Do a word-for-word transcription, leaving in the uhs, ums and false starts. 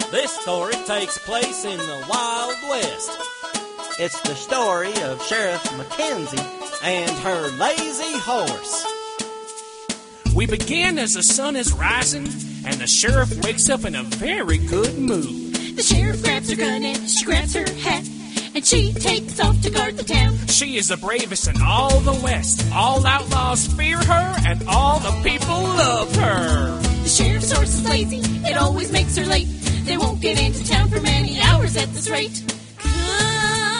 This story takes place in the Wild West. It's the story of Sheriff Mackenzie and her lazy horse. We begin as the sun is rising, and the sheriff wakes up in a very good mood. The sheriff grabs her gun and she grabs her hat, and she takes off to guard the town. She is the bravest in all the West. All outlaws fear her, and all the people love her. The sheriff's horse is lazy, it always makes her late. They won't get into town for many hours at this rate. Come